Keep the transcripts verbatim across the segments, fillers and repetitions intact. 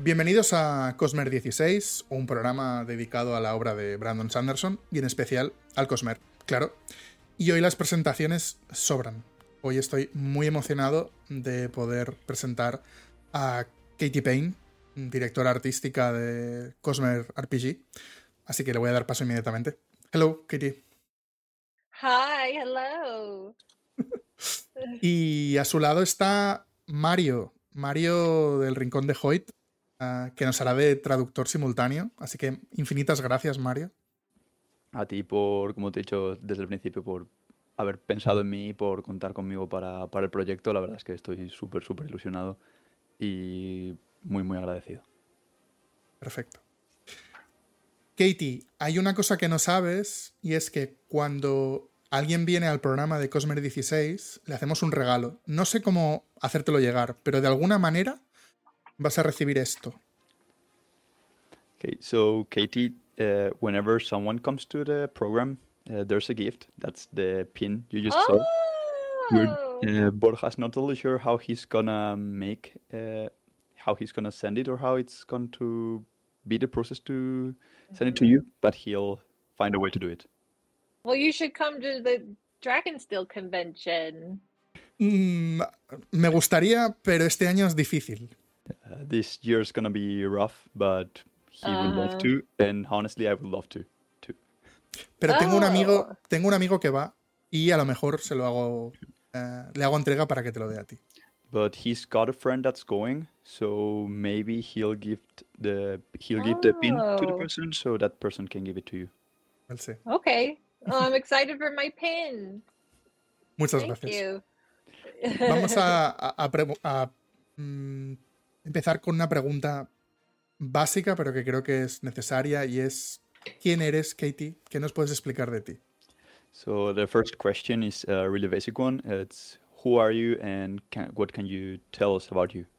Bienvenidos a Cosmer dieciséis, un programa dedicado a la obra de Brandon Sanderson y en especial al Cosmer, claro. Y hoy las presentaciones sobran. Hoy estoy muy emocionado de poder presentar a Katie Payne, directora artística de Cosmer R P G, así que le voy a dar paso inmediatamente. Hello, Katie. Hi, hello. Y a su lado está Mario, Mario del Rincón de Hoyt, uh, que nos hará de traductor simultáneo. Así que infinitas gracias, Mario. A ti por, como te he dicho desde el principio, por haber pensado en mí y por contar conmigo para, para el proyecto. La verdad es que estoy súper, súper ilusionado y muy, muy agradecido. Perfecto. Katie, hay una cosa que no sabes y es que cuando alguien viene al programa de Cosmer dieciséis, le hacemos un regalo. No sé cómo hacértelo llegar, pero de alguna manera vas a recibir esto. Okay, so Katie, uh, whenever someone comes to the program, uh, there's a gift. That's the pin you just saw. We're, Oh, uh, Borja's not totally sure how he's gonna make, uh, how he's gonna send it or how it's going to be the process to send it to you, but he'll find a way to do it. well, you should come to the Dragonsteel convention. Mm, me gustaría, pero este año es difícil. Uh, this year's gonna be rough, but he would love Uh, to, and honestly, I would love to, too. Pero tengo un amigo, oh, tengo un amigo que va y a lo mejor se lo hago, eh, le hago entrega para que te lo dé a ti. But he's got a friend that's going, so maybe he'll give the he'll give the pin to the oh, person, so that person can give it to you. Él sí. okay. Oh, I'm excited for my pin. Muchas Thank gracias. you. Vamos a, a- a pre- a, mm, empezar con una pregunta básica, pero que creo que es necesaria, y es ¿quién eres, Katie? ¿Qué nos puedes explicar de ti? So the first question is a really basic one. It's who are you and can, what can you tell us about you?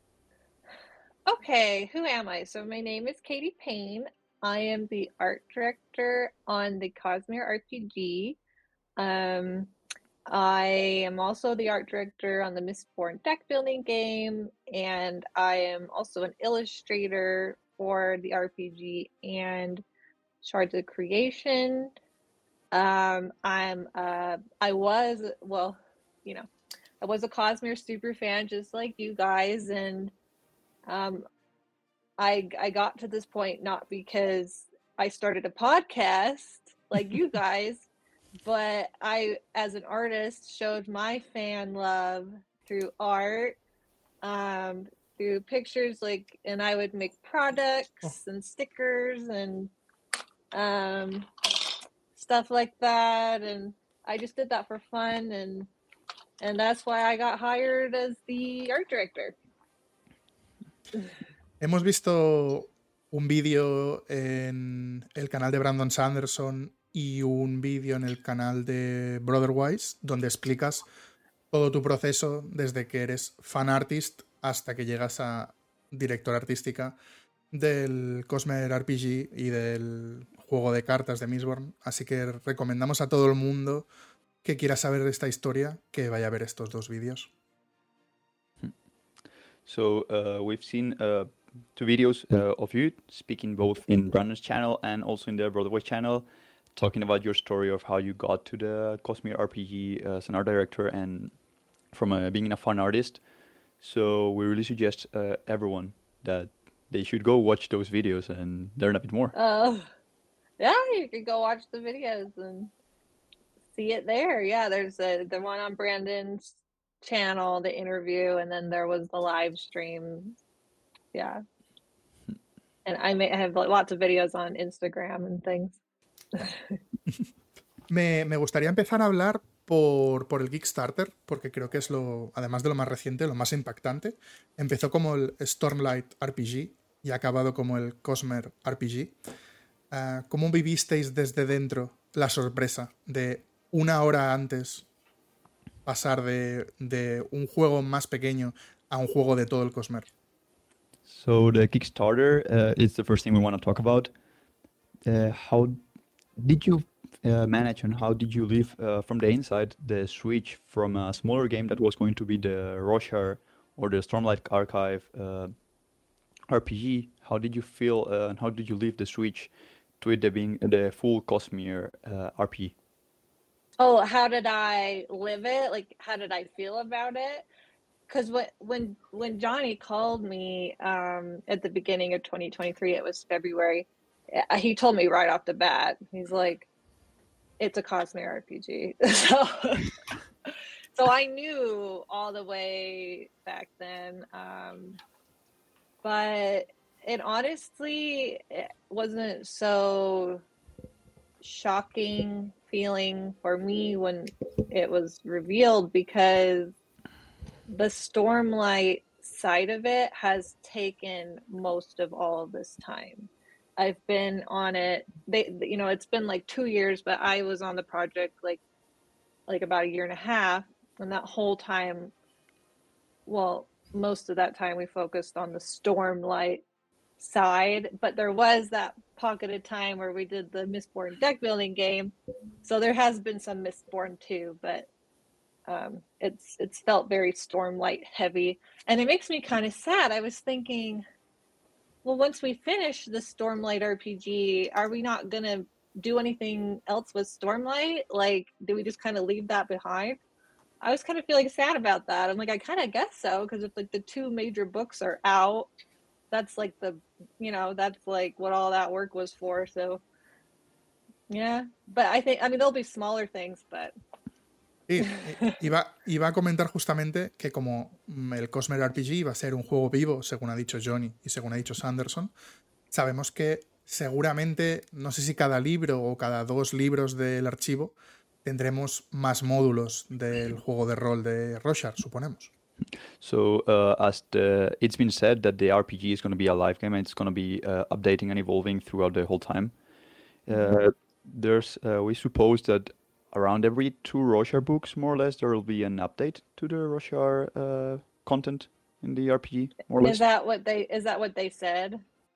Okay, who am I? So my name is Katie Payne. I am the art director on the Cosmere R P G. Um, I am also the art director on the Mistborn deck building game, and I am also an illustrator for the R P G and Shards of Creation. Um, I'm uh, I was well, you know, I was a Cosmere super fan just like you guys, and um, I I got to this point not because I started a podcast like you guys, but I, as an artist, showed my fan love through art, um, through pictures, like, and I would make products and stickers and um, stuff like that, and I just did that for fun, and and that's why I got hired as the art director. Hemos visto un vídeo en el canal de Brandon Sanderson y un vídeo en el canal de Brotherwise donde explicas todo tu proceso desde que eres fan artist hasta que llegas a directora artística del Cosmer R P G y del juego de cartas de Mistborn. Así que recomendamos a todo el mundo que quiera saber de esta historia que vaya a ver estos dos vídeos. So uh, we've seen uh, two videos uh, of you speaking both in Brandon's channel and also in the Broadway channel, talking about your story of how you got to the Cosmere R P G as an art director and from uh, being a fun artist. So we really suggest uh, everyone that they should go watch those videos and learn a bit more. Oh, yeah, you could go watch the videos and see it there. Yeah, there's a, the one on Brandon's channel, the interview, and then there was the live stream. Yeah. And I may have lots of videos on Instagram and things. Me, me gustaría empezar a hablar por, por el Kickstarter, porque creo que es lo, además de lo más reciente, lo más impactante. Empezó como el Stormlight R P G y ha acabado como el Cosmer R P G. Uh, ¿Cómo vivisteis desde dentro la sorpresa de una hora antes pasar de, de un juego más pequeño a un juego de todo el Cosmer? So the Kickstarter uh, is the first thing we want to talk about. Uh, how did you uh, manage and how did you live uh, from the inside the switch from a smaller game that was going to be the Roshar or the Stormlight Archive uh, R P G, how did you feel uh, and how did you leave the switch to it being the full Cosmere uh, R P G? Oh, how did I live it? Like, how did I feel about it? Because when when when Johnny called me um, at the beginning of twenty twenty-three, it was February. uh, He told me right off the bat. He's like, "It's a Cosmere R P G." So, so I knew all the way back then. Um, but it honestly it wasn't so shocking feeling for me when it was revealed, because the Stormlight side of it has taken most of all of this time. I've been on it. They, you know, it's been like two years, but I was on the project like, like about a year and a half, and that whole time, well, most of that time we focused on the Stormlight side, but there was that pocket of time where we did the Mistborn deck building game, so there has been some Mistborn too, but um, it's it's felt very Stormlight heavy, and it makes me kind of sad. I was thinking, well, once we finish the Stormlight R P G, are we not gonna do anything else with Stormlight? Like, do we just kind of leave that behind? I was kind of feeling sad about that. I'm like, I kind of guess so, because if like the two major books are out, that's like the, you know, that's like what all that work was for. So, yeah. But I think, I mean, there'll be smaller things, but. Sí, iba, iba a comentar justamente que como el Cosmere R P G iba a ser un juego vivo, según ha dicho Johnny y según ha dicho Sanderson, sabemos que seguramente, no sé si cada libro o cada dos libros del archivo, tendremos más módulos del juego de rol de Roshar, suponemos. So, uh, as the, it's been said that the R P G is going to be a live game and it's going to be uh, updating and evolving throughout the whole time. Uh, there's, uh, we suppose that around every two Roshar books, more or less, there will be an update to the Roshar uh, content in the R P G, more or less. Is that what they, is that what they said?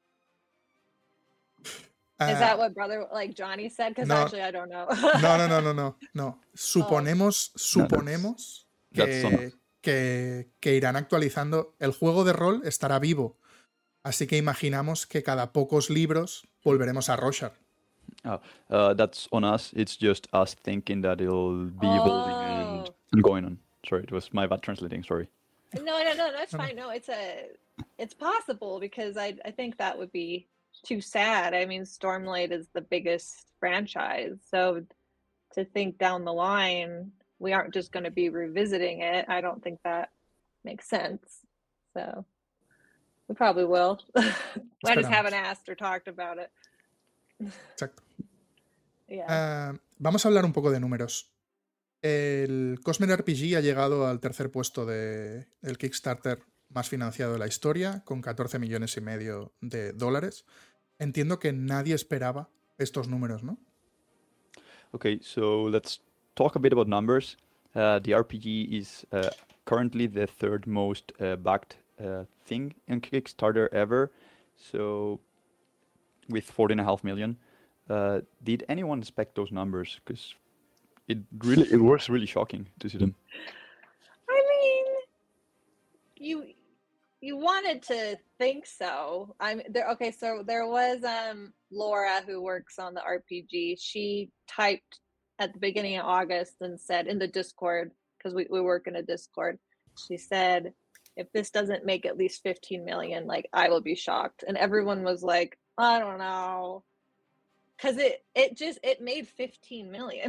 Uh, is that what brother, like Johnny said? Because no, actually I don't know. no, no, no, no, no, no. Suponemos, Oh. suponemos No, that's, que, that's que, que irán actualizando. El juego de rol estará vivo, así que imaginamos que cada pocos libros volveremos a Roshar. Oh, uh, that's on us. It's just us thinking that it'll be Oh. evolving and, and going on. Sorry, it was my bad translating. Sorry. No, no, no, that's fine. No, it's a, it's possible, because I, I think that would be too sad. I mean, Stormlight is the biggest franchise, so to think down the line we aren't just going to be revisiting it, I don't think that makes sense. So we probably will. I just haven't asked or talked about it. Exacto. Yeah. Uh, vamos a hablar un poco de números. El Cosmere R P G ha llegado al tercer puesto del de Kickstarter más financiado de la historia, con catorce millones y medio de dólares. Entiendo que nadie esperaba estos números, ¿no? Okay, so let's talk a bit about numbers. Uh, the R P G is uh, currently the third most uh, backed uh, thing in Kickstarter ever. So with fourteen and a half million. Uh, did anyone expect those numbers? Because it really, it was really shocking to see them. I mean, you you wanted to think so. I'm there. Okay, so there was um Laura, who works on the R P G. She typed at the beginning of August and said in the Discord, because we, we work in a Discord, she said, if this doesn't make at least fifteen million, like, I will be shocked. And everyone was like, I don't know. Because it, it just, it made fifteen million.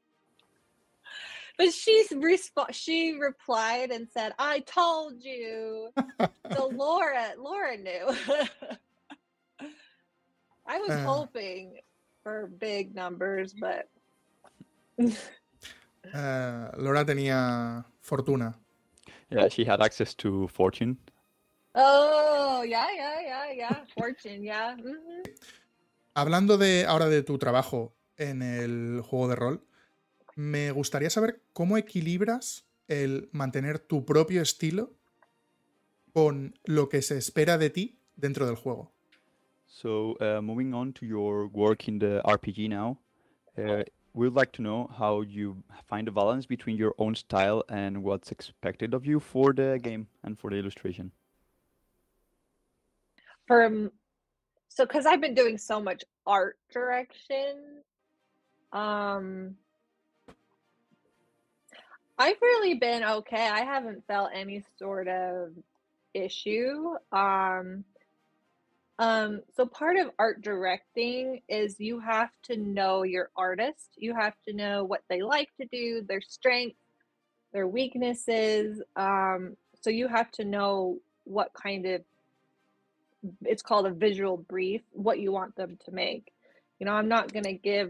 But she's resp- she replied and said, I told you. So Laura, Laura knew. I was uh, hoping for big numbers, but... uh, Laura tenía fortuna. Yeah, she had access to Fortune. Oh, yeah, yeah, yeah, yeah. Fortune, yeah. Mm-hmm. Hablando de ahora de tu trabajo en el juego de rol, me gustaría saber cómo equilibras el mantener tu propio estilo con lo que se espera de ti dentro del juego. So, uh, moving on to your work in the R P G now, uh, we'd like to know how you find a balance between your own style and what's expected of you for the game and for the illustration. from so because I've been doing so much art direction, um, I've really been okay. I haven't felt any sort of issue. Um, um, so part of art directing is you have to know your artist. You have to know what they like to do, their strengths, their weaknesses. Um, so you have to know what kind of, it's called a visual brief, what you want them to make. You know, I'm not going to give,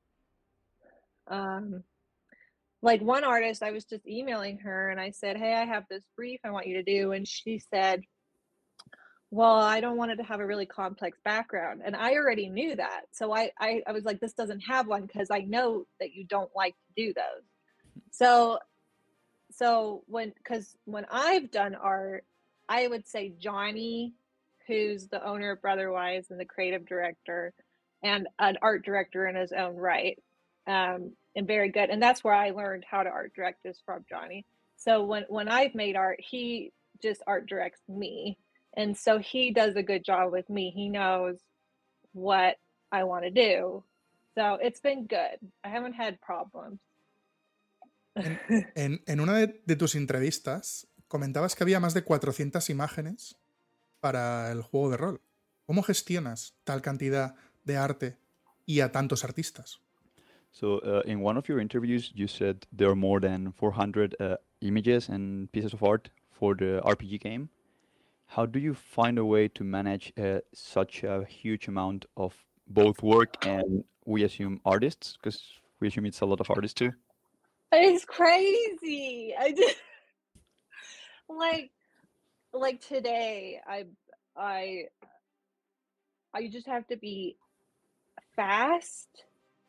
um, like one artist, I was just emailing her and I said, hey, I have this brief I want you to do. And she said, well, I don't want it to have a really complex background. And I already knew that. So I, I, I was like, this doesn't have one because I know that you don't like to do those. So, so when, because when I've done art, I would say Johnny, who's the owner of Brotherwise and the creative director and an art director in his own right, um, and very good. And that's where I learned how to art direct, is from Johnny. So when, when I've made art, he just art directs me. And so he does a good job with me. He knows what I want to do. So it's been good. I haven't had problems. En, en, en una de, de tus entrevistas comentabas que había más de cuatrocientas imágenes para el juego de rol. ¿Cómo gestionas tal cantidad de arte y a tantos artistas? So uh, in one of your interviews, you said there are more than four hundred uh, images and pieces of art for the R P G game. How do you find a way to manage uh, such a huge amount of both work and, we assume, artists? Because we assume it's a lot of artists too. It's crazy. I just like like today. I I I just have to be fast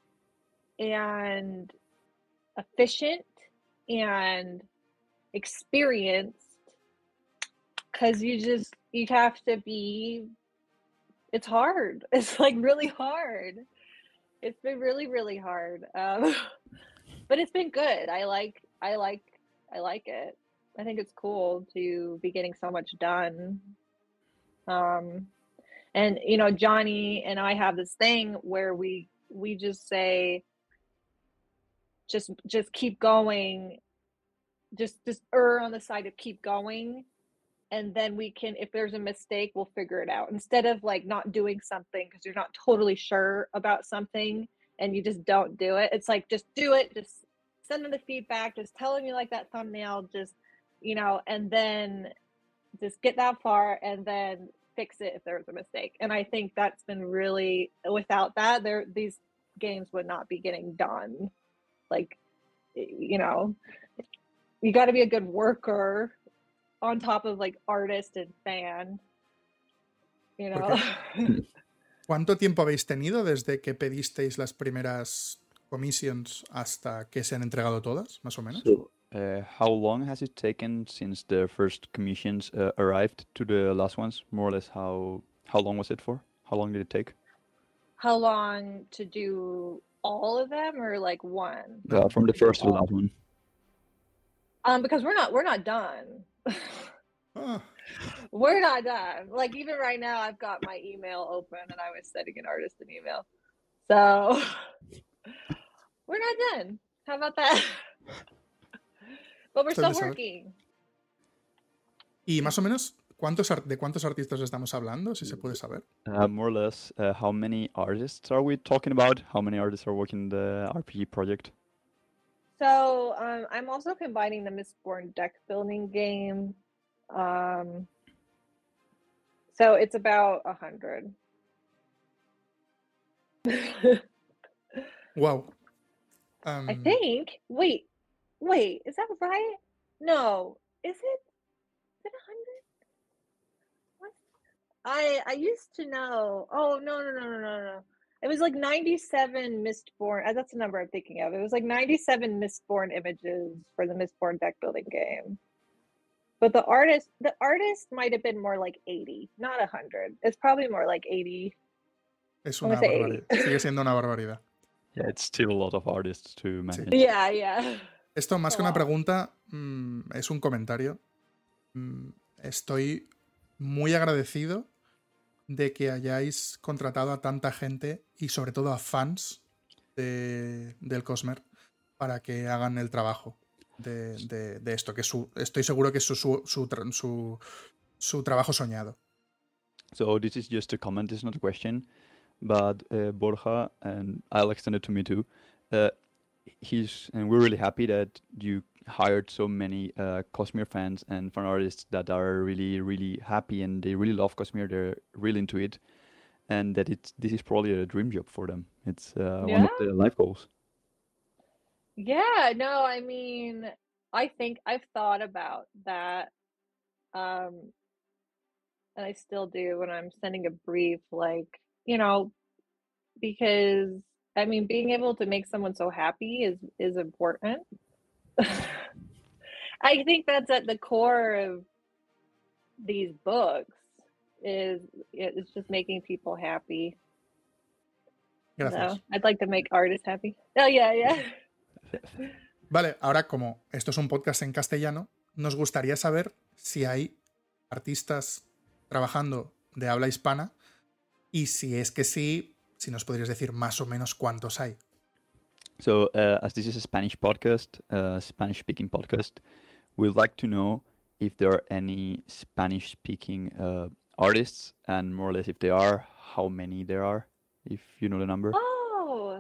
and efficient and experienced. Because you just, you have to be, it's hard. It's like really hard. It's been really, really hard. Um, but it's been good. I like, I like, I like it. I think it's cool to be getting so much done. Um, and, you know, Johnny and I have this thing where we, we just say, just, just keep going. Just, just err on the side of keep going. And then we can, if there's a mistake, we'll figure it out. Instead of like not doing something because you're not totally sure about something and you just don't do it. It's like, just do it. Just send them the feedback. Just tell them you like that thumbnail. Just, you know, and then just get that far and then fix it if there was a mistake. And I think that's been really, without that, there, these games would not be getting done. Like, you know, you got to be a good worker on top of like artist and fan, you know. ¿Cuánto tiempo habéis tenido desde que pedisteis las primeras commissions hasta que se han entregado todas, más o menos? So, uh, how long has it taken since the first commissions uh, arrived to the last ones? More or less, how how long was it for? How long did it take? How long to do all of them, or like one? Uh, from the first to the last one. Um, because we're not we're not done. Ah. We're not done. Like even right now, I've got my email open and I was sending an artist an email. So we're not done. How about that? But we're still working. Y más o menos, ¿cuántos ¿de cuántos artistas estamos hablando, si se puede saber? Uh, more or less, uh, how many artists are we talking about? How many artists are working in the R P G project? So um, I'm also combining the Mistborn deck building game. Um, so it's about a hundred. Wow. Um, I think. Wait, wait, is that right? No, is it? Is it a hundred? What? I I used to know. Oh no no no no no no. It was like ninety-seven Mistborn. Uh, that's the number I'm thinking of. It was like ninety-seven Mistborn images for the Mistborn deck building game. But the artist, the artist might have been more like eighty, not one hundred. It's probably more like eighty. Es una barbaridad. Sigue siendo una barbaridad. Yeah, it's still a lot of artists to manage. Sí. Yeah, yeah. Esto, más que una pregunta, mmm, es un comentario. Mm, estoy muy agradecido de que hayáis contratado a tanta gente y sobre todo a fans de, del Cosmer para que hagan el trabajo de, de, de esto, que su, estoy seguro que es su, su, su, su, su trabajo soñado. So this is just a comment, it's not a question, but uh, Borja, and I'll extend it to me too, uh, he's and we're really happy that you hired so many uh, Cosmere fans and fan artists that are really, really happy and they really love Cosmere, they're really into it, and that it's this is probably a dream job for them. It's uh, Yeah? one of the life goals. Yeah, no, I mean, I think I've thought about that, um, and I still do when I'm sending a brief, like, you know, because I mean, being able to make someone so happy is is important. I think that's at the core of these books is it's just making people happy. Gracias. So I'd like to make artists happy. Oh yeah, yeah. Vale, ahora como esto es un podcast en castellano, nos gustaría saber si hay artistas trabajando de habla hispana y si es que sí, si nos podrías decir más o menos cuántos hay. So uh, as this is a Spanish podcast, uh, Spanish-speaking podcast, we'd like to know if there are any Spanish-speaking uh, artists, and more or less if they are, how many there are, if you know the number. Oh.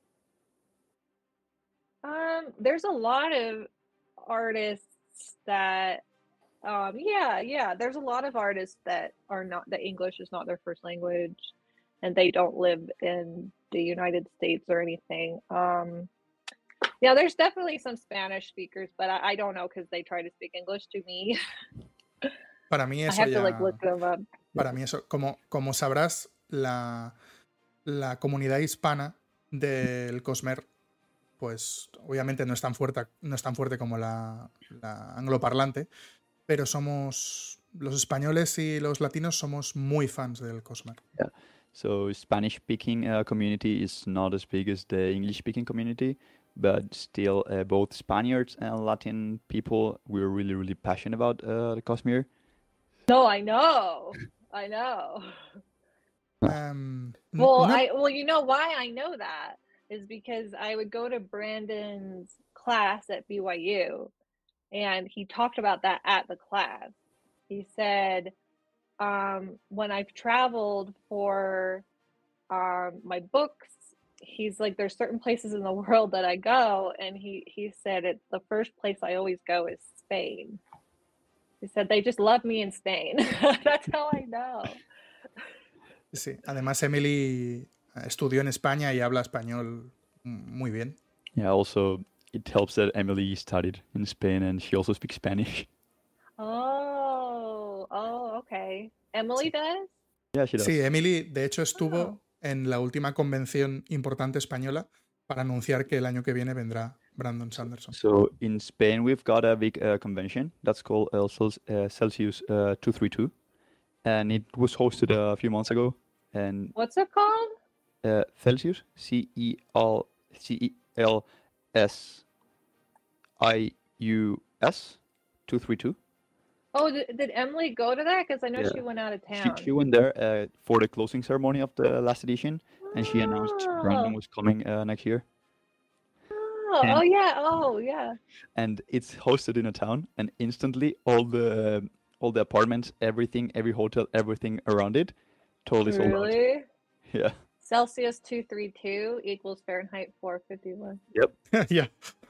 Um, there's a lot of artists that um yeah, yeah, there's a lot of artists that are not that English is not their first language and they don't live in the United States or anything. Um yeah, there's definitely some Spanish speakers, but I, I don't know because they try to speak English to me. Para mí I eso have ya... to like look them up. Para mí eso, como, como sabrás, la, la comunidad hispana del Cosmer, pues obviamente no es tan fuerte, no es tan fuerte como la, la angloparlante, pero somos, los españoles y los latinos somos muy fans del Cosmer. Yeah. So Spanish-speaking uh, community is not as big as the English-speaking community, but still uh, both Spaniards and Latin people, we're really, really passionate about uh, the Cosmere. No, I know. I know. Um, Well, una- I well, you know why I know that is because I would go to Brandon's class at B Y U, and he talked about that at the class. He said, um, when I've traveled for um, my books, he's like, there's certain places in the world that I go, and he he said it. The first place I always go is Spain. He said they just love me in Spain. That's how I know. sí, además Emily estudió en España y habla español muy bien. Yeah, also it helps that Emily studied in Spain and she also speaks Spanish. Oh, oh, okay. Emily does? Yeah, she does. Sí, Emily de hecho estuvo Oh. en la última convención importante española para anunciar que el año que viene vendrá Brandon Sanderson. So in Spain, we've got a big uh, convention that's called uh, Cel- uh, Celsius uh, two thirty-two, and it was hosted a few months ago. And What's it called? uh, Celsius, C E L C E L S I U S two thirty-two. Oh, did, did Emily go to that? Because I know Yeah. she went out of She, town. she went there uh, for the closing ceremony of the last edition, and she announced Brandon Oh, was coming uh, next year. oh, And- oh, yeah. Oh, yeah. And it's hosted in a town, and instantly all the all the apartments, everything, every hotel, everything around it, totally sold out. Really? Yeah. Celsius two thirty-two equals Fahrenheit four fifty-one. Ya.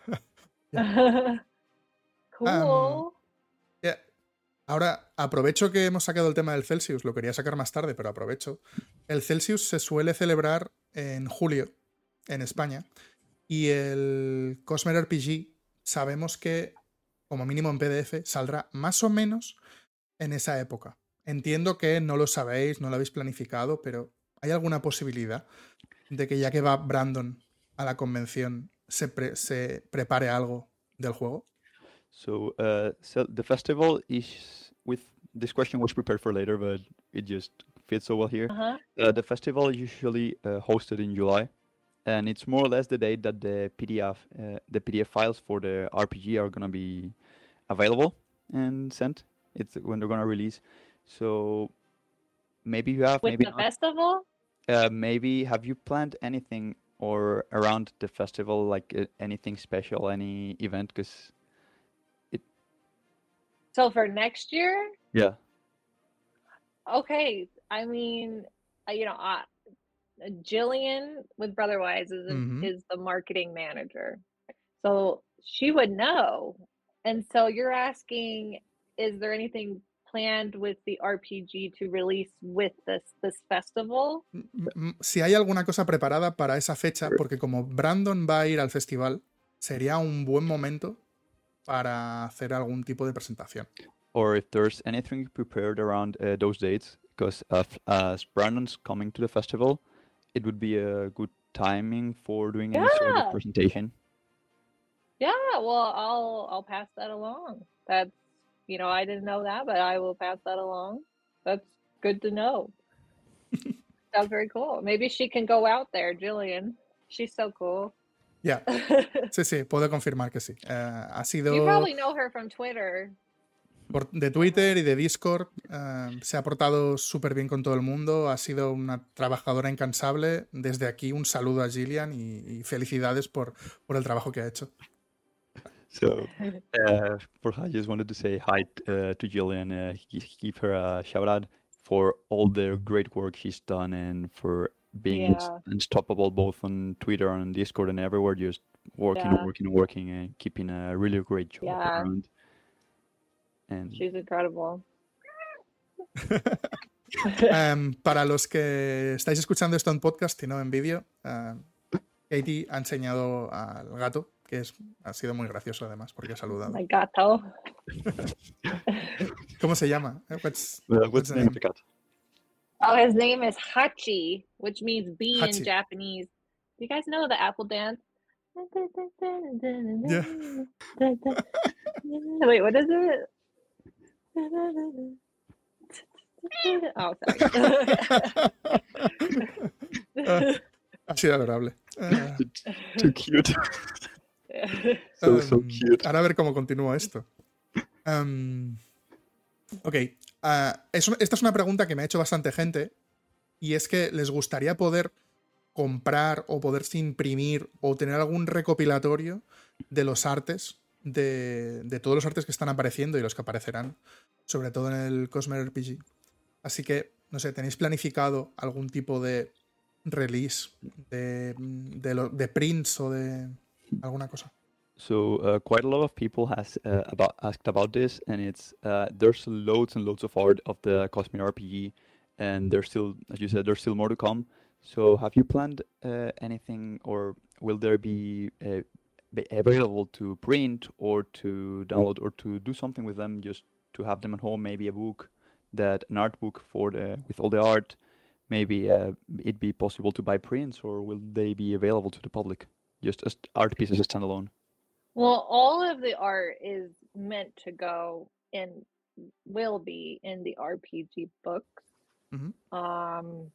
Cool. Ya. Ahora, aprovecho que hemos sacado el tema del Celsius, lo quería sacar más tarde, pero aprovecho. El Celsius se suele celebrar en julio en España y el Cosmere R P G sabemos que, como mínimo en P D F, saldrá más o menos en esa época. Entiendo que no lo sabéis, no lo habéis planificado, pero ¿hay alguna posibilidad de que ya que va Brandon a la convención se, pre- se prepare algo del juego? So, uh, so the festival is with this question was prepared for later, but it just fits so well here. Uh-huh. Uh, the festival is usually uh, hosted in July, and it's more or less the date that the P D F uh, the P D F files for the R P G are gonna be available and sent. It's when they're gonna release. So maybe you have, with maybe the not. festival. Uh, maybe have you planned anything or around the festival, like uh, anything special, any event? Because So for next year, yeah, okay. I mean, uh, you know, uh, Jillian with Brotherwise is Mhm. is the marketing manager, so she would know. And so you're asking, is there anything planned with the R P G to release with this this festival? M- m- Si hay alguna cosa preparada para esa fecha, porque como Brandon va a ir al festival, sería un buen momento para hacer algún tipo de presentación. or if there's anything prepared around uh, those dates, because uh, as Brandon's coming to the festival, it would be a good timing for doing any sort Yeah. of presentation. Yeah, well, I'll I'll pass that along. That's, you know, I didn't know that, but I will pass that along. That's good to know. Sounds very cool. Maybe she can go out there, Jillian. She's so cool. Ya, sí, sí, puedo confirmar que sí. Eh, ha You sido probably know her from Twitter. por- de Twitter y de Discord. eh, se ha portado súper bien con todo el mundo. Ha sido una trabajadora incansable. Desde aquí un saludo a Gillian y, y felicidades por, por el trabajo que ha hecho. So, uh, first, I just wanted to say hi uh, to Jillian, uh, gi- give her a shout out for all the great work she's done and for being Yeah. unstoppable both on Twitter and on Discord and everywhere, just working Yeah. and working and working and keeping a really great job Yeah. around. And She's incredible. Em, para los que estáis escuchando esto en podcast y no en vídeo, em, Katie ha enseñado al gato, que es, ha sido muy gracioso además, porque ha saludado. My gato. ¿Cómo se llama? Eh, What's, uh, what's what's the the name of name? the cat? Oh, his name is Hachi, which means bee Hachi. in Japanese. Do you guys know the apple dance? Yeah. Wait, what is it? Oh, sorry. Ah, ha sido adorable. Ah, Too cute. so, so em, cute. ahora a ver cómo continúa esto. Em, ok. ah, es un- esta es una pregunta que me ha hecho bastante gente y es que les gustaría poder comprar o poderse imprimir o tener algún recopilatorio de los artes, de, de todos los artes que están apareciendo y los que aparecerán, sobre todo en el Cosmere R P G. Así que, no sé, ¿tenéis planificado algún tipo de release de, de, lo- de prints o de alguna cosa? So uh, quite a lot of people has uh, about asked about this, and it's uh, there's loads and loads of art of the Cosmic R P G, and there's still, as you said, there's still more to come. So have you planned uh, anything, or will there be, uh, be available to print or to download or to do something with them, just to have them at home? Maybe a book, that an art book for the with all the art. Maybe uh, it be possible to buy prints, or will they be available to the public, just as art pieces as standalone? Well, all of the art is meant to go in, will be in the R P G books. Mhm. Um,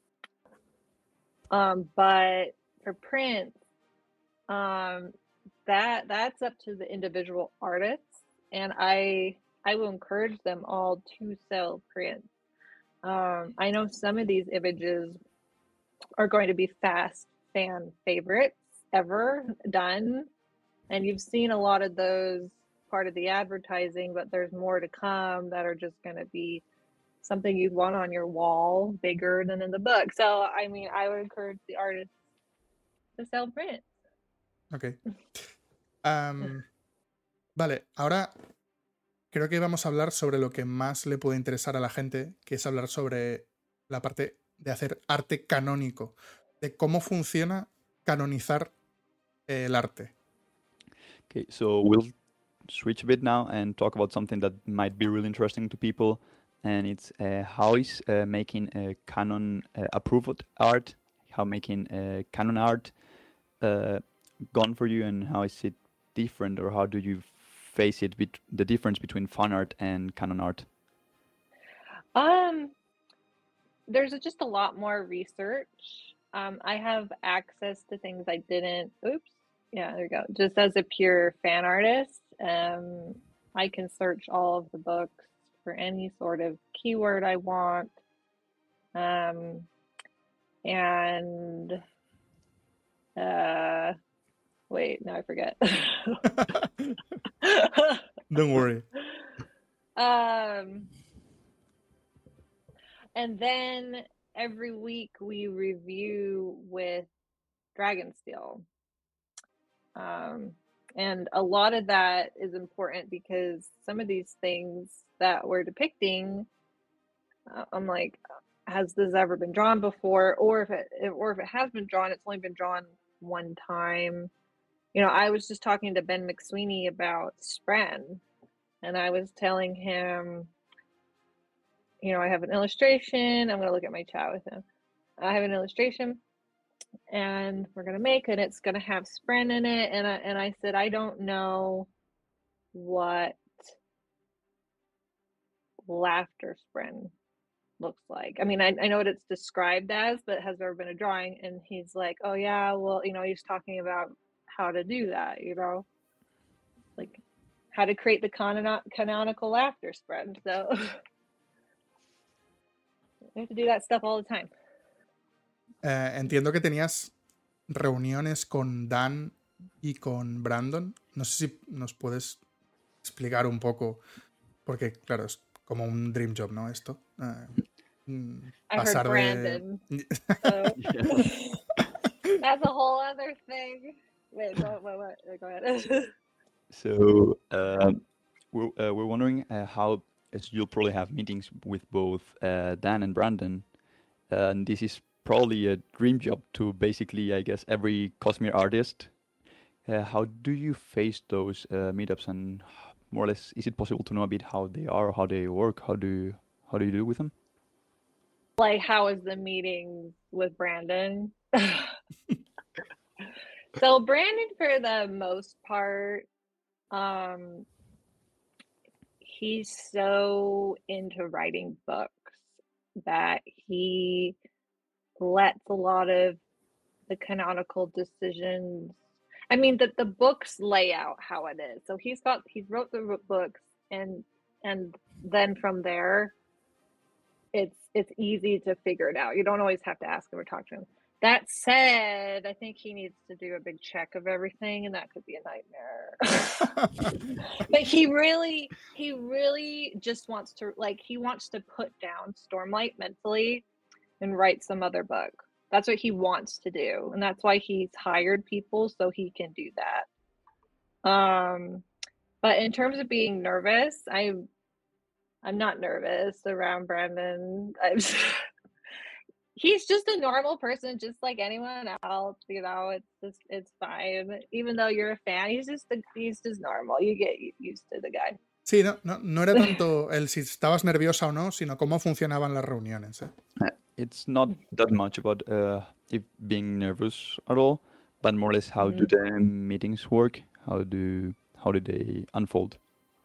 um, but for prints, um, that that's up to the individual artists, and I I will encourage them all to sell prints. Um, I know some of these images are going to be fast fan favorites ever done, and you've seen a lot of those part of the advertising, but there's more to come that are just going to be something you'd want on your wall, bigger than in the book. So, I mean, I would encourage the artists to sell prints. Ok. Am, vale, ahora creo que vamos a hablar sobre lo que más le puede interesar a la gente, que es hablar sobre la parte de hacer arte canónico, de cómo funciona canonizar el arte. Okay, so we'll switch a bit now and talk about something that might be really interesting to people, and it's uh, how is uh, making a canon uh, approved art, how making uh, canon art uh, gone for you, and how is it different, or how do you face it, bet- the difference between fan art and canon art? Um, there's just a lot more research. Um, I have access to things I didn't. Oops. Yeah, there you go. Just as a pure fan artist, um, I can search all of the books for any sort of keyword I want. Um, and uh, wait, now I forget. Don't worry. Um, and then every week we review with Dragonsteel. Um, and a lot of that is important because some of these things that we're depicting, uh, I'm like, has this ever been drawn before? Or if it, or if it has been drawn, it's only been drawn one time. You know, I was just talking to Ben McSweeney about Spren, and I was telling him, you know, I have an illustration. I'm going to look at my chat with him. I have an illustration and we're going to make it. It's going to have Spren in it. And I, and I said, I don't know what laughter Spren looks like. I mean, I, I know what it's described as, but has there been a drawing? And he's like, oh yeah, well, you know, he's talking about how to do that, you know, like how to create the canon- canonical laughter Spren. So we have to do that stuff all the time. Eh, entiendo que tenías reuniones con Dan y con Brandon. No sé si nos puedes explicar un poco, porque claro, es como un dream job, ¿no? Esto. Eh, I heard pasar de... Brandon. So that's a whole other thing. Wait, what? What? what? Go ahead. So uh, we're uh, we're wondering uh, how, as you'll probably have meetings with both uh, Dan and Brandon, uh, and this is probably a dream job to basically, I guess, every Cosmere artist. Uh, how do you face those uh, meetups, and more or less, is it possible to know a bit how they are, how they work, how do you, how do you do with them? Like, how is the meeting with Brandon? So Brandon, for the most part, um, he's so into writing books that he lets a lot of the canonical decisions. I mean, the, the books lay out how it is. So he's got, he's wrote the books, and and then from there, it's it's easy to figure it out. You don't always have to ask him or talk to him. That said, I think he needs to do a big check of everything, and that could be a nightmare. But he really, he really just wants to, like, he wants to put down Stormlight mentally and write some other book. That's what he wants to do, and that's why he's hired people so he can do that. Um, but in terms of being nervous, I'm I'm not nervous around Brandon. I'm he's just a normal person, just like anyone else. You know, it's just it's fine. Even though you're a fan, he's just a, he's just normal. You get used to the guy. Sí, no, no, no era tanto el si estabas nerviosa o no, sino cómo funcionaban las reuniones. ¿eh? Uh, It's not that much about uh, if being nervous at all, but more or less how do the meetings work? How do how do they unfold?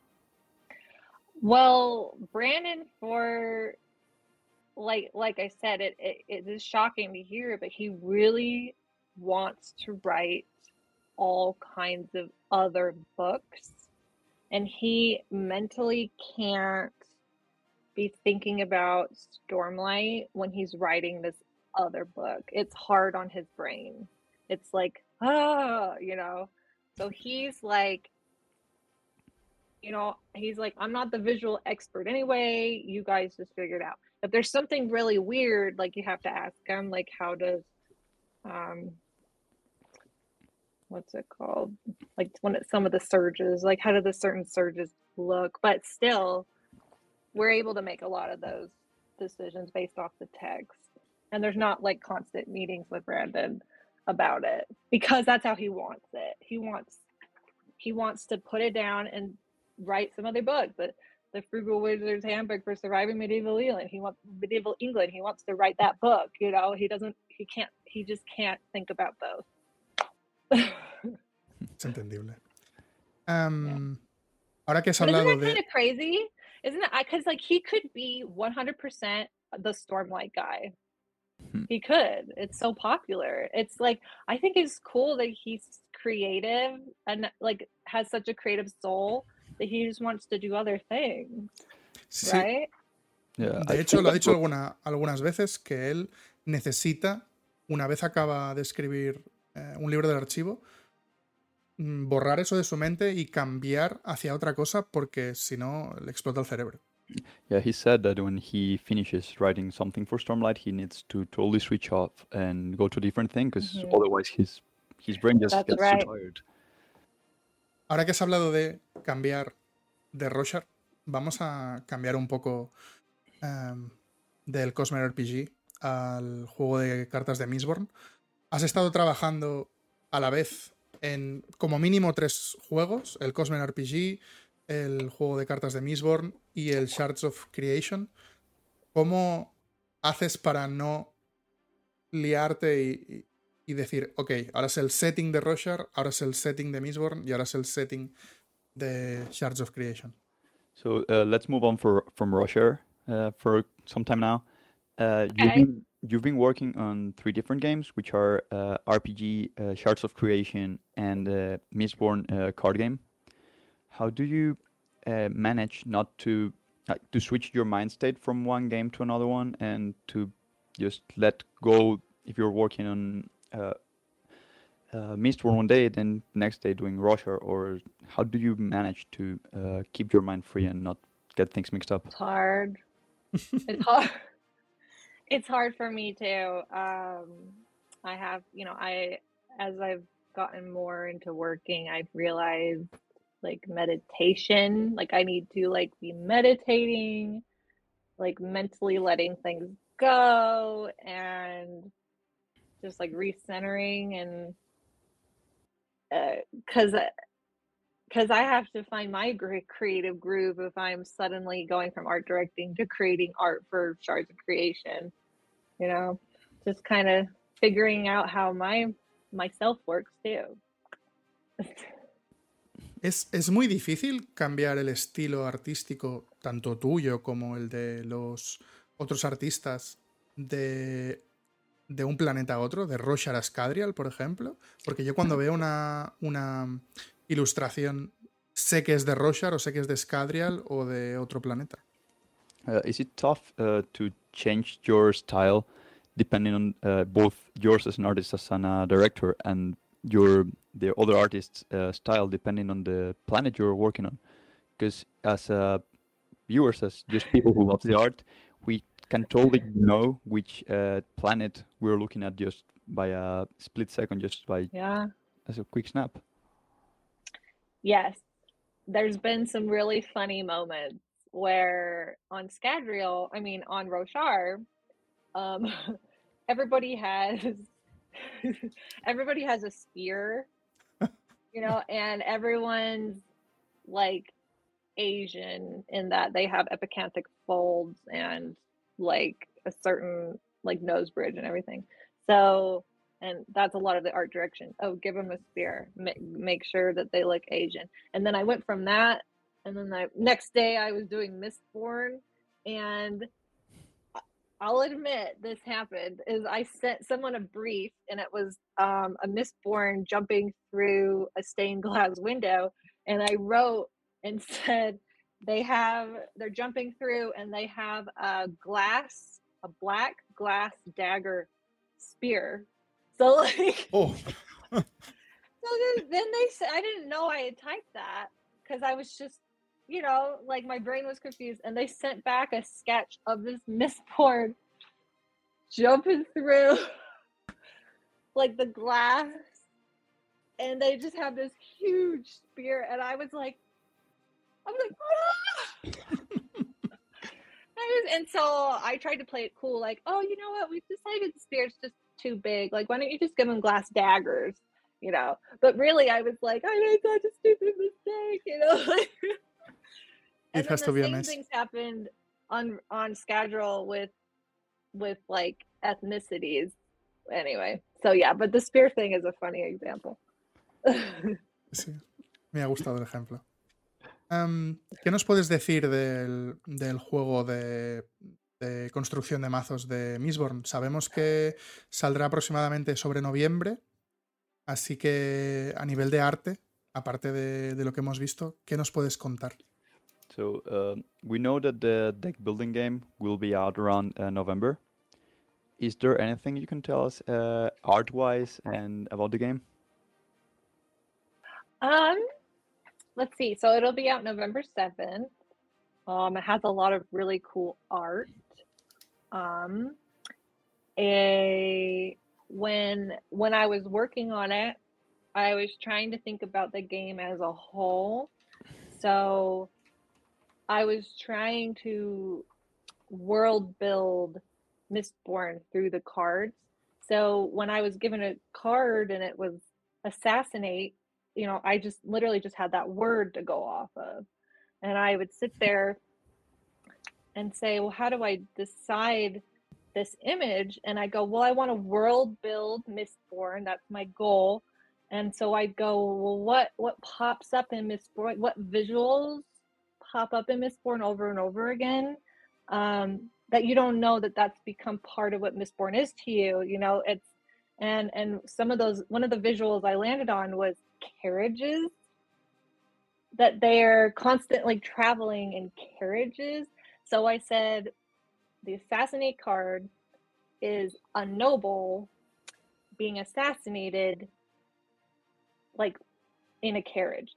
Well, Brandon, for like like I said, it, it it is shocking to hear, but he really wants to write all kinds of other books, and he mentally can't be thinking about Stormlight when he's writing this other book. It's hard on his brain. It's like, ah, you know. So he's like, you know, he's like, I'm not the visual expert anyway. You guys just figure it out. If there's something really weird, like, you have to ask him, like, how does, um, what's it called? Like, when it, some of the surges, like, how do the certain surges look? But still, we're able to make a lot of those decisions based off the text. And there's not like constant meetings with Brandon about it, because that's how he wants it. He wants, he wants to put it down and write some other book. The, the Frugal Wizard's Handbook for Surviving Medieval England. He wants medieval England. He wants to write that book. You know, he doesn't, he can't, he just can't think about both. Es entendible. Um, yeah. Ahora que has but hablado isn't that de... kind of crazy? Isn't it? Because like he could be one hundred percent the Stormlight guy. Hmm. He could. It's so popular. It's like, I think it's cool that he's creative and like has such a creative soul that he just wants to do other things. Sí. Right? Yeah, De I hecho, think lo ha that dicho was- alguna, algunas veces que él necesita, una vez acaba de escribir eh, un libro del archivo, mm, borrar eso de su mente y cambiar hacia otra cosa porque si no le explota el cerebro. yeah, he said that when he finishes writing something for Stormlight, he needs to totally switch off and go to a different thing, because Mhm. otherwise his his brain just That's gets right. too tired. Ahora que has hablado de cambiar de Rorschach, vamos a cambiar un poco em, del Cosmere R P G al juego de cartas de Mistborn. Has estado trabajando a la vez en como mínimo tres juegos, el Cosmere R P G, el juego de cartas de Mistborn y el Shards of Creation. ¿Cómo haces para no liarte y, y decir, ok, ahora es el setting de Rorschach, ahora es el setting de Mistborn y ahora es el setting de Shards of Creation? So uh, let's move on for from Russia uh, for some time now. Uh, you've Okay. been you've been working on three different games, which are uh, R P G, uh, Shards of Creation, and uh, Mistborn uh, card game. How do you uh, manage not to uh, to switch your mind state from one game to another one, and to just let go if you're working on uh, uh, Mistborn one day, then next day doing Russia, or how do you manage to uh, keep your mind free and not get things mixed up? It's hard. It's hard. It's hard for me too. Um, I have, you know, I as I've gotten more into working, I've realized like meditation, like I need to like be meditating, like mentally letting things go and just like recentering and because uh, because I have to find my gr- creative groove if I'm suddenly going from art directing to creating art for Shards of Creation. You know, just kind of figuring out how my myself works too. Es, es muy difícil cambiar el estilo artístico, tanto tuyo como el de los otros artistas, de, de un planeta a otro, de Roshar a Scadrial, por ejemplo. Porque yo cuando veo una, una ilustración, sé que es de Roshar o sé que es de Scadrial o de otro planeta. Uh, is it tough uh, to change your style depending on uh, both yours as an artist, as an uh, director, and your the other artist's uh, style depending on the planet you're working on? Because as uh, viewers, as just people who love the art, we can totally know which uh, planet we're looking at just by a split second, just by Yeah. as a quick snap. Yes. There's been some really funny moments where on Scadrial, I mean on Roshar, um, everybody has everybody has a spear, you know, and everyone's like Asian in that they have epicanthic folds and like a certain like nose bridge and everything. So, and that's a lot of the art direction. Oh, give them a spear. Make, make sure that they look Asian. And then I went from that, and then the next day I was doing Mistborn, and I'll admit this happened. Is I sent someone a brief, and it was um, a Mistborn jumping through a stained glass window, and I wrote and said they have they're jumping through and they have a glass a black glass dagger spear. So like Oh, so then, then they said I didn't know I had typed that because I was just you know like my brain was confused, and they sent back a sketch of this Mistborn jumping through like the glass, and they just have this huge spear, and I was like I was like, ah! I was, and so I tried to play it cool, like, oh, you know what? We've decided the spear's just too big. Like, why don't you just give them glass daggers, you know? But really, I was like, I made such a stupid mistake, you know? And it then has the to be a same mess. things happened on on Scadrial with with like ethnicities. Anyway, so yeah, but the spear thing is a funny example. Sí, me ha gustado el ejemplo. Um, ¿Qué nos puedes decir del, del juego de, de construcción de mazos de Mistborn? Sabemos que saldrá aproximadamente sobre noviembre, así que a nivel de arte, aparte de, de lo que hemos visto, ¿qué nos puedes contar? So um, we know that the deck building game will be out around uh, November. Is there anything you can tell us uh, art-wise and about the game? Um, let's see. So it'll be out November seventh. Um, it has a lot of really cool art. Um, a when when I was working on it, I was trying to think about the game as a whole. So I was trying to world build Mistborn through the cards. So when I was given a card and it was assassinate, you know, I just literally just had that word to go off of. And I would sit there and say, well, how do I decide this image? And I go, well, I want to world build Mistborn. That's my goal. And so I go, well, what what pops up in Mistborn? What visuals pop up in Mistborn over and over again? Um, that you don't know that that's become part of what Mistborn is to you. You know, it's and and some of those. One of the visuals I landed on was carriages. That they're constantly traveling in carriages. So I said, the assassinate card is a noble being assassinated, like in a carriage.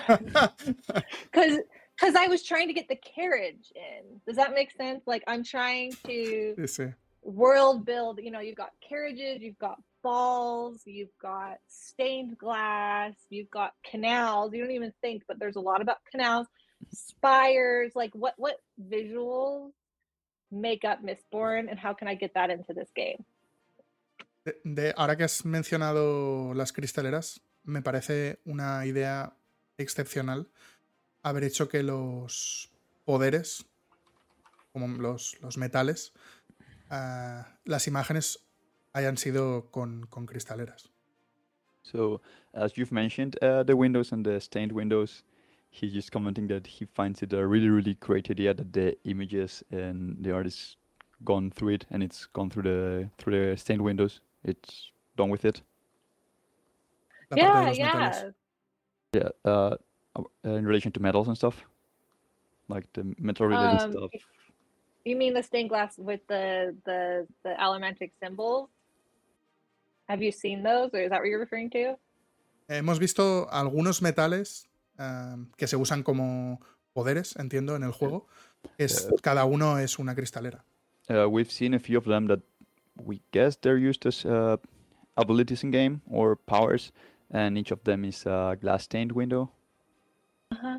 Because because I was trying to get the carriage in. Does that make sense? Like I'm trying to Sí, sí. world build. You know, you've got carriages, you've got balls, you've got stained glass, you've got canals. You don't even think, but there's a lot about canals, spires. Like what what visuals make up Mistborn, and how can I get that into this game? De, de- ahora que has mencionado las cristaleras, me parece una idea excepcional haber hecho que los poderes, como los, los metales, uh, las imágenes hayan sido con, con cristaleras. So, as you've mentioned, uh, the windows and the stained windows, he's just commenting that he finds it a really, really great idea that the images and the art is gone through it, and it's gone through the through the stained windows. It's done with it. La parte de Yeah, los yeah. metales. Yeah. Uh, uh, in relation to metals and stuff, like the metal-related Um, stuff. You mean the stained glass with the the the allomantic symbols? Have you seen those, or is that what you're referring to? Hemos visto algunos metales uh, que se usan como poderes, entiendo, en el juego. Es, Uh, cada uno es una cristalera. Uh, we've seen a few of them that we guess they're used as uh, abilities in game or powers, and each of them is a glass-stained window. Uh-huh.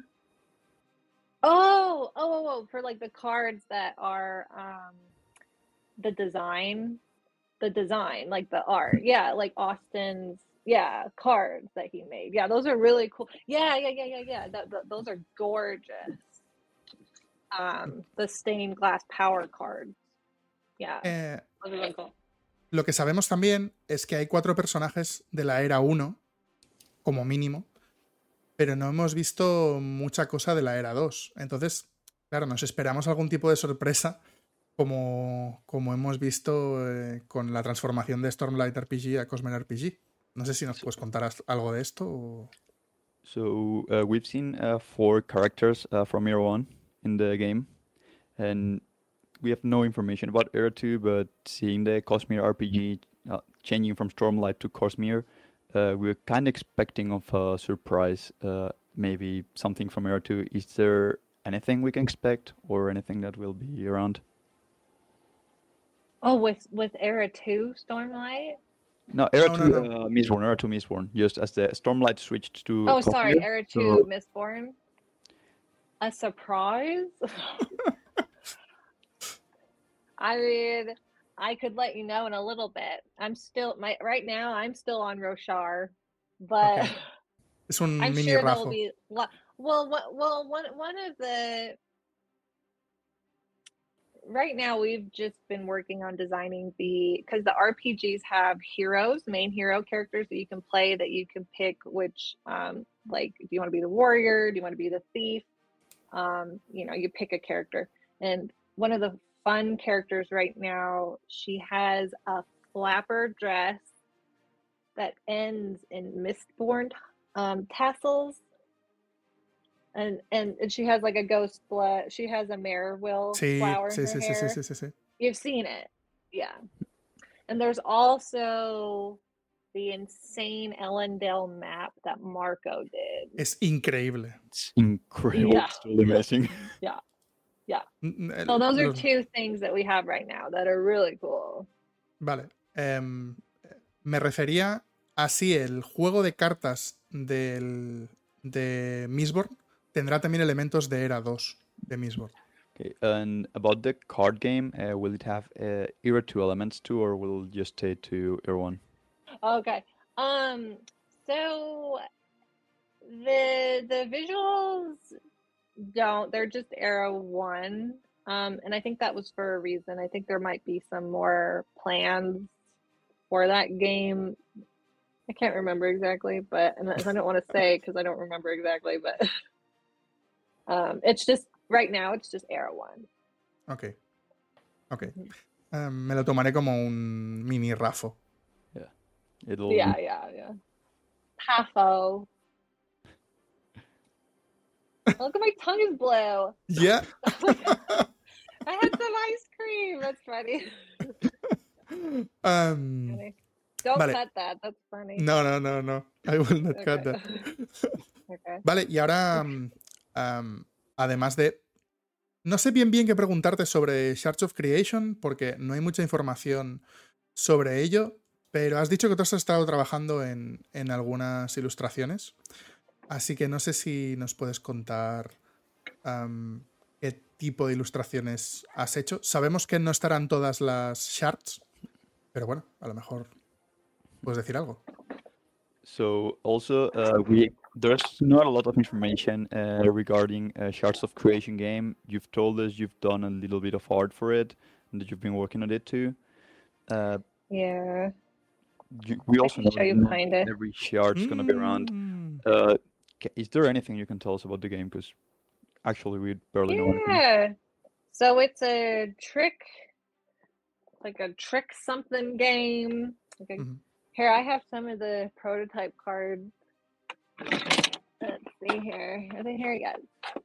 Oh, oh, oh, oh, for like the cards that are um the design, the design, like the art. Yeah, like Austin's, yeah, cards that he made. Yeah, those are really cool. Yeah, yeah, yeah, yeah, yeah. That, that, those are gorgeous. Um, the stained glass power cards. Yeah. Eh, Those are really cool. Lo que sabemos también es que hay cuatro personajes de la era uno, como mínimo, pero no hemos visto mucha cosa de la era dos. Entonces, claro, nos esperamos algún tipo de sorpresa, como, como hemos visto eh, con la transformación de Stormlight R P G a Cosmere R P G. No sé si nos puedes contar algo de esto. O... So uh, we've seen uh, four characters uh, from Era one in the game, and we have no information about Era two, but seeing the Cosmere R P G uh, changing from Stormlight to Cosmere, uh, we're kind of expecting of a surprise, uh, maybe something from Era two. Is there anything we can expect, or anything that will be around? Oh, with with Era two Stormlight? No, Era No, two no, no. Uh, Mistborn, Era two Mistborn, just as the Stormlight switched to Oh, sorry, Cosmere, Era two so- Mistborn. A surprise? I mean, I could let you know in a little bit. I'm still my right now. I'm still on Roshar, but Okay. Es un I'm mini sure there rajo. will be. lo- Well, what, well, one one of the right now we've just been working on designing the because the R P Gs have heroes, main hero characters that you can play that you can pick which um like do you want to be the warrior, do you want to be the thief, um you know, you pick a character. And one of the fun characters right now, she has a flapper dress that ends in Mistborn um tassels. and, and and she has like a ghost blood. She has a mare will Sí, flower in sí, her sí, sí, sí, hair. sí, sí, sí. You've seen it, yeah. And there's also the insane Ellendale map that Marco did. Es increíble. It's incredible. Yeah. It's totally amazing. Yeah, yeah. Mm, el- So those are los- two things that we have right now that are really cool. Vale. em, me refería a si el juego de cartas del, de Mistborn tendrá también elementos de Era dos de Mistborn. Okay, and about the card game, uh, will it have uh, Era two elements too, or will it just stay to Era one? Okay. Um. So the the visuals don't. They're just Era one. Um. And I think that was for a reason. I think there might be some more plans for that game. I can't remember exactly, but and I don't want to say because I don't remember exactly, but um, it's just right now. It's just Era one. Ok. Ok. Em, me lo tomaré como un mini Rafo. It'll Yeah, yeah, yeah. Pafo. Look at my tongue is blue. Yeah. I had some ice cream. That's funny. Em, Funny. Don't vale. cut that. That's funny. no, no, no, no. I will not cut Okay. that. Okay. Vale, y ahora, mm, am, además de... No sé bien bien qué preguntarte sobre Shards of Creation, porque no hay mucha información sobre ello, pero has dicho que tú has estado trabajando en, en algunas ilustraciones, así que no sé si nos puedes contar am, qué tipo de ilustraciones has hecho. Sabemos que no estarán todas las Shards, pero bueno, a lo mejor puedes decir algo. So also, uh, we there's not a lot of information uh, regarding uh, Shards of Creation game. You've told us you've done a little bit of art for it, and that you've been working on it too. Uh, Yeah. you, we I also can know show that you not kinda. every shard's gonna be around. Mm. Uh, ca- is there anything you can tell us about the game? Because actually, we barely know anything. Yeah. So it's a trick, like a trick something game. Like a, Mhm. Here, I have some of the prototype cards. Let's see here. Are they here yet?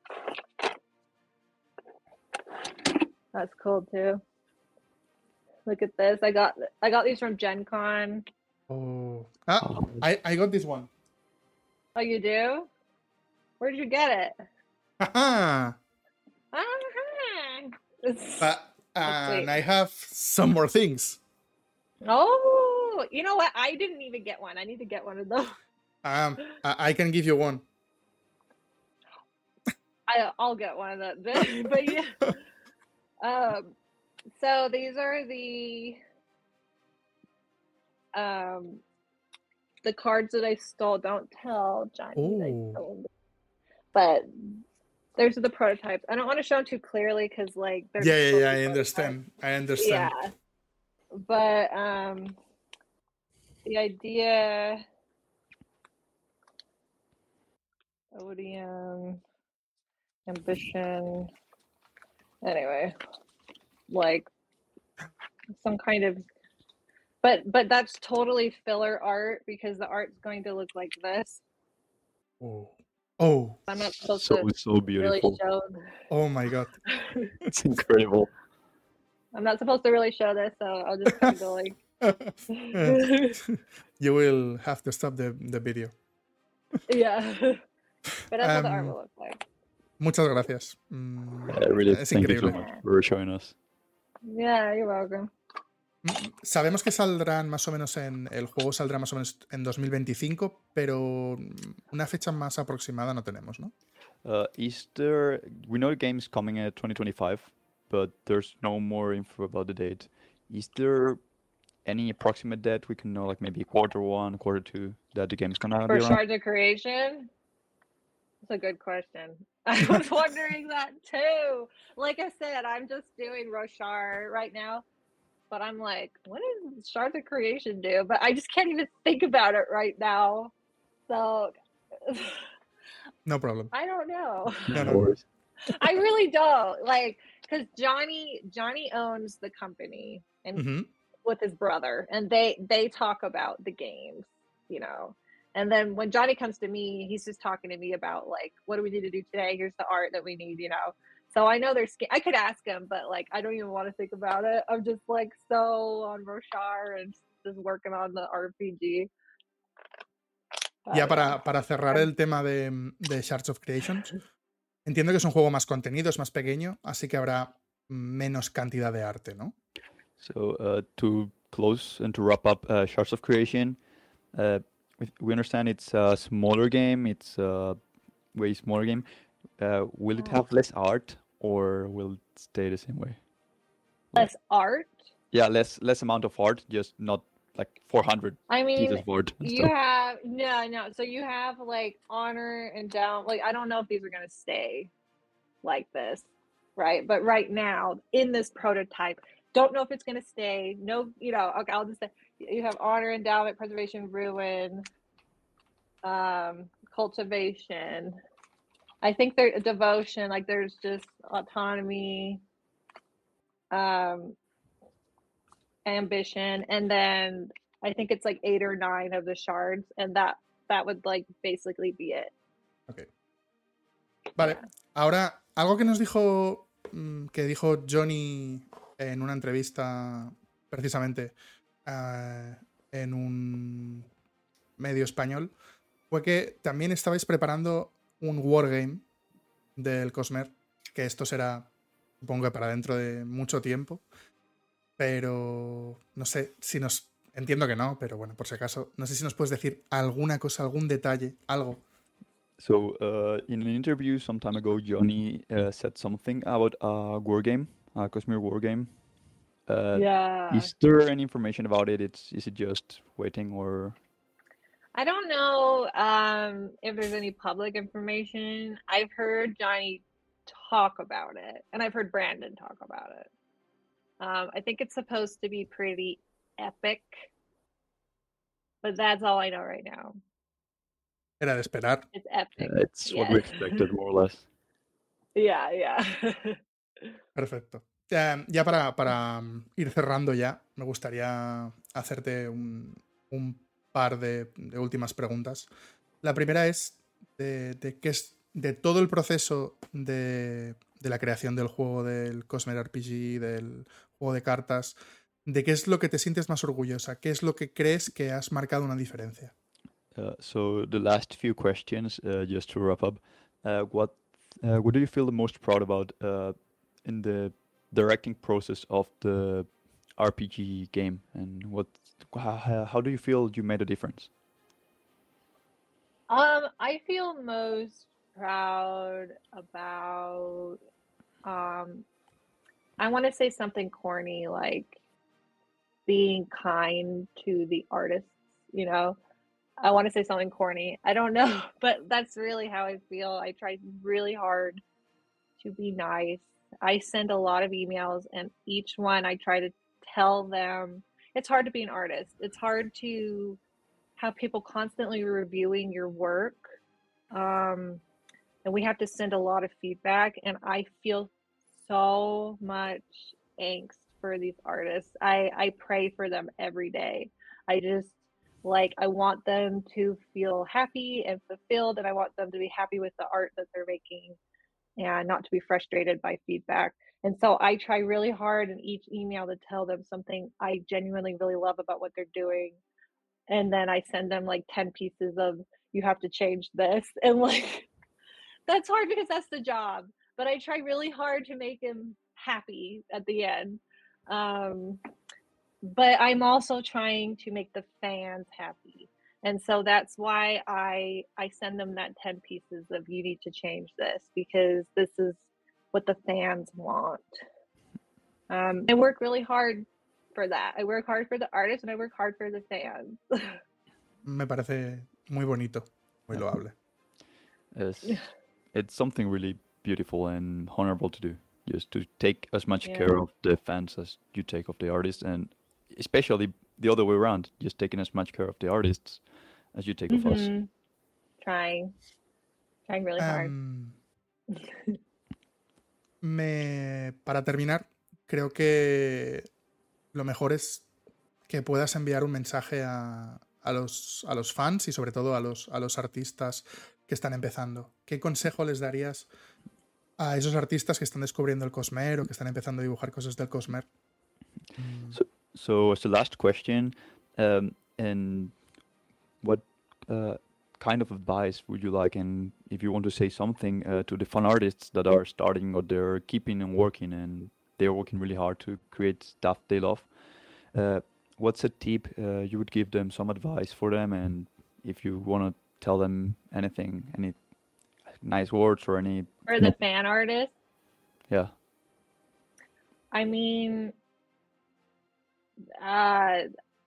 That's cool too. Look at this. I got I got these from Gen Con. Oh. Ah, Oh, I, I got this one. Oh, you do? Where did you get it? Haha. Uh-huh. It's- But, Let's see. and I have some more things. Oh, you know what? I didn't even get one. I need to get one of those. Um, I, I can give you one. I I'll get one of those. But yeah. Um, so these are the um the cards that I stole. Don't tell Johnny that I Oh. stole them. But those are the prototypes. I don't want to show them too clearly because like they're Yeah, yeah, supposed yeah, to I be understand. I prototypes. understand. Yeah. But um the idea Odium, ambition, anyway, like some kind of, but but that's totally filler art because the art's going to look like this. Oh. Oh. I'm not supposed so to so really beautiful. show. Oh my god. It's incredible. I'm not supposed to really show this, so I'll just kind of go like. You will have to stop the, the video. Yeah, but that's how the art Um, will look like. Muchas gracias. Mm, Uh, really, es thank you so increíble. much for showing us. Yeah, you're welcome. Mm, Sabemos que saldrán más o menos en. El juego saldrá más o menos en dos mil veinticinco, pero una fecha más aproximada no tenemos, ¿no? Uh, is there? We know the game is coming at twenty twenty-five, but there's no more info about the date. Is there any approximate date we can know, like maybe quarter one, quarter two, that the game's gonna For be around? Shards of Creation? That's a good question. I was wondering that too. Like I said, I'm just doing Roshar right now, but I'm like, what does Shards of Creation do? But I just can't even think about it right now. So No problem. I don't know. No, no, No worries. I really don't. Like, because Johnny Johnny owns the company and Mhm. with his brother, and they they talk about the games, you know. And then when Johnny comes to me, he's just talking to me about like, what do we need to do today? Here's the art that we need, you know. So I know there's. I could ask him, but like I don't even want to think about it. I'm just like so on Roshar and just working on the R P G. But, Ya yeah. para, para cerrar el tema de, de Shards of Creations, entiendo que es un juego más contenido, es más pequeño, así que habrá menos cantidad de arte, ¿no? So uh, to close and to wrap up uh, Shards of Creation, uh, we, we understand it's a smaller game, it's a way smaller game. Uh, will it have less art or will it stay the same way? Less art? Yeah, less less amount of art, just not like four hundred I mean, pieces of art. and you stuff. have no, no. So you have like honor and down. Like I don't know if these are gonna stay like this, right? But right now in this prototype, don't know if it's gonna stay. No, you know. Okay, I'll just say you have honor, endowment, preservation, ruin, um, cultivation. I think there's devotion. Like there's just autonomy, um, ambition, and then I think it's like eight or nine of the shards, and that that would like basically be it. Ok. Vale, Yeah. ahora algo que nos dijo, mm, que dijo Johnny en una entrevista precisamente eh, en un medio español, fue que también estabais preparando un wargame del Cosmer, que esto será, supongo que para dentro de mucho tiempo, pero no sé si nos... Entiendo que no, pero bueno, por si acaso, no sé si nos puedes decir alguna cosa, algún detalle, algo. So uh, in an interview some time ago, Johnny uh, said something about a war game, a Cosmere war game. Uh, Yeah. Is there any information about it? It's is it just waiting or? I don't know um, if there's any public information. I've heard Johnny talk about it, and I've heard Brandon talk about it. Um, I think it's supposed to be pretty epic, but that's all I know right now. Era de esperar. It's epic. Uh, it's what we Yeah. expected, more or less. Yeah, yeah. Perfecto. Ya, ya para, para um, ir cerrando ya, me gustaría hacerte un, un par de, de últimas preguntas. La primera es de, de qué es de todo el proceso de, de la creación del juego del Cosmere R P G, del juego de cartas, de qué es lo que te sientes más orgullosa, qué es lo que crees que has marcado una diferencia. Uh, so the last few questions, uh, just to wrap up, uh, what uh, what do you feel the most proud about uh, in the directing process of the R P G game, and what how, how do you feel you made a difference? Um, I feel most proud about um I want to say something corny like being kind to the artists, you know. I want to say something corny. I don't know, but that's really how I feel. I tried really hard to be nice. I send a lot of emails, and each one I try to tell them it's hard to be an artist. It's hard to have people constantly reviewing your work. Um, and we have to send a lot of feedback, and I feel so much angst for these artists. I, I pray for them every day. I just like I want them to feel happy and fulfilled, and I want them to be happy with the art that they're making and not to be frustrated by feedback. And so I try really hard in each email to tell them something I genuinely really love about what they're doing. And then I send them like ten pieces of you have to change this, and like that's hard because that's the job, but I try really hard to make him happy at the end. Um, but I'm also trying to make the fans happy. And so that's why I I send them that ten pieces of you need to change this, because this is what the fans want. Um, I work really hard for that. I work hard for the artists, and I work hard for the fans. Me parece muy bonito, muy loable. It's, it's something really beautiful and honorable to do, just to take as much Yeah. care of the fans as you take of the artists, and especially the other way around, just taking as much care of the artists as you take of us. Mhm. Trying. Trying really hard. Em, me, para terminar, creo que lo mejor es que puedas enviar un mensaje a, a los, a los fans y sobre todo a los, a los artistas que están empezando? ¿Qué consejo les darías a esos artistas que están descubriendo el Cosmer o que están empezando a dibujar cosas del Cosmer? So, so as the last question, um, and what uh, kind of advice would you like, and if you want to say something uh, to the fun artists that are starting or they're keeping and working and they're working really hard to create stuff they love, uh, what's a tip uh, you would give them, some advice for them, and if you want to tell them anything, any nice words or any... For the fan artists? Yeah. I mean, uh,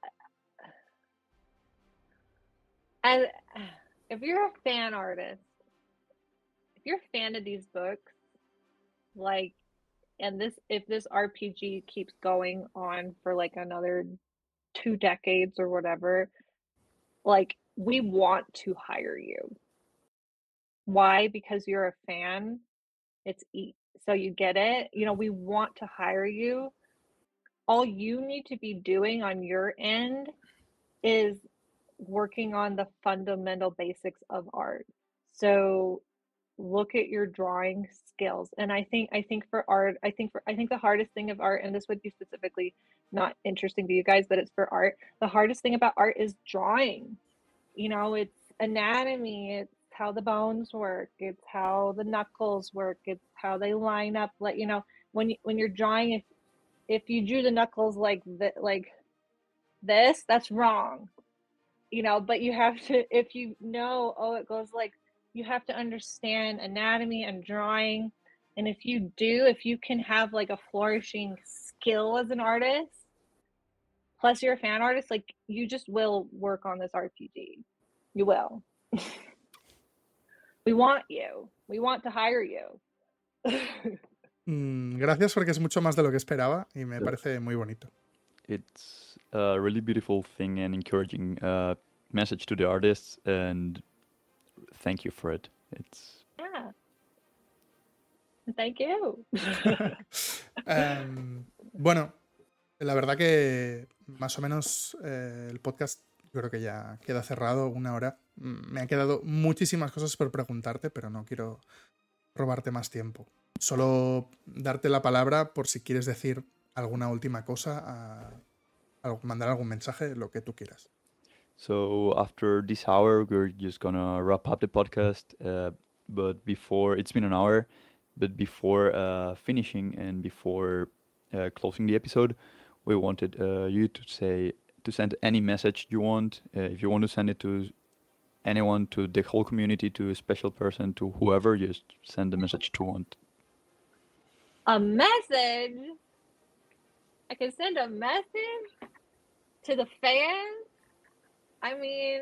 and if you're a fan artist, if you're a fan of these books, like, and this, if this R P G keeps going on for like another two decades or whatever, like, we want to hire you. Why? Because you're a fan. It's e- so you get it. You know, we want to hire you. All you need to be doing on your end is working on the fundamental basics of art. So look at your drawing skills. And I think I think for art, I think for I think the hardest thing of art, and this would be specifically not interesting to you guys, but it's for art. The hardest thing about art is drawing. You know, it's anatomy, it's how the bones work, it's how the knuckles work, it's how they line up. Like, you know, when you, when you're drawing, if if you drew the knuckles like the, like this, that's wrong. You know, but you have to, if you know, oh, it goes like, you have to understand anatomy and drawing. And if you do, if you can have like a flourishing skill as an artist, plus you're a fan artist, like, you just will work on this R P G. You will. We want you. We want to hire you. mm, gracias, porque es mucho más de lo que esperaba y me parece muy bonito. It's a really beautiful thing and encouraging uh, message to the artists, and thank you for it. It's yeah. Thank you. um, bueno, la verdad que más o menos eh, el podcast yo creo que ya queda cerrado, una hora. Me han quedado muchísimas cosas por preguntarte, pero no quiero robarte más tiempo. Solo darte la palabra por si quieres decir alguna última cosa, a, a mandar algún mensaje, lo que tú quieras. So after this hour, we're just gonna wrap up the podcast. Uh, but before, it's been an hour, but before uh, finishing and before uh, closing the episode, we wanted uh, you to say, to send any message you want. Uh, if you want to send it to anyone, to the whole community, to a special person, to whoever, just send the message you want. A message? I can send a message to the fans? I mean,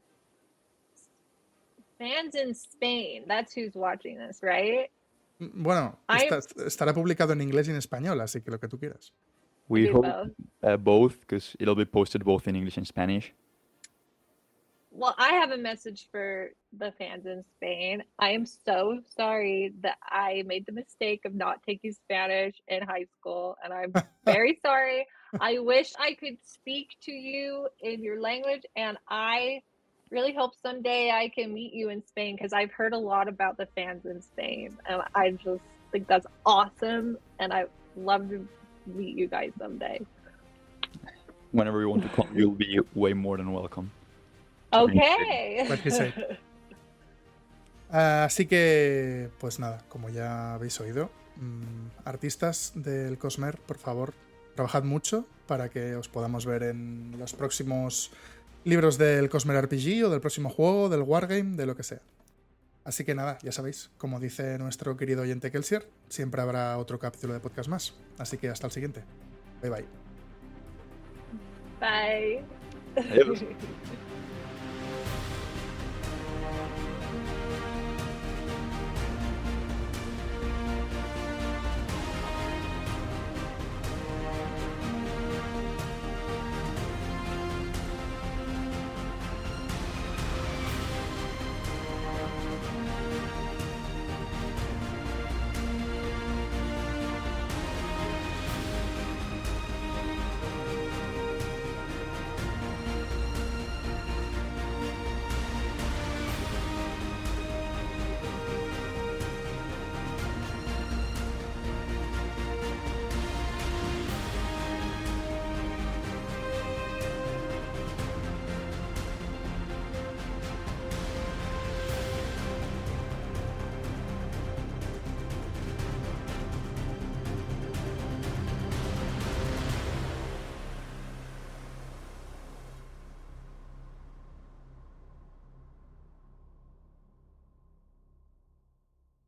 fans in Spain, that's who's watching this, right? Bueno, está, estará publicado en inglés y en español, así que lo que tú quieras. We hope uh, both, because it'll be posted both in English and Spanish. Well, I have a message for the fans in Spain. I am so sorry that I made the mistake of not taking Spanish in high school, and I'm very sorry. I wish I could speak to you in your language, and I really hope someday I can meet you in Spain, because I've heard a lot about the fans in Spain, and I just think that's awesome, and I'd love to meet you guys someday. Whenever you want to come, you'll be way more than welcome. Okay. uh, así que, pues nada, como ya habéis oído, mmm, artistas del Cosmer, por favor, trabajad mucho para que os podamos ver en los próximos libros del Cosmer R P G o del próximo juego, del Wargame, de lo que sea. Así que nada, ya sabéis, como dice nuestro querido oyente Kelsier, siempre habrá otro capítulo de podcast más. Así que hasta el siguiente. Bye bye. Bye. Adiós.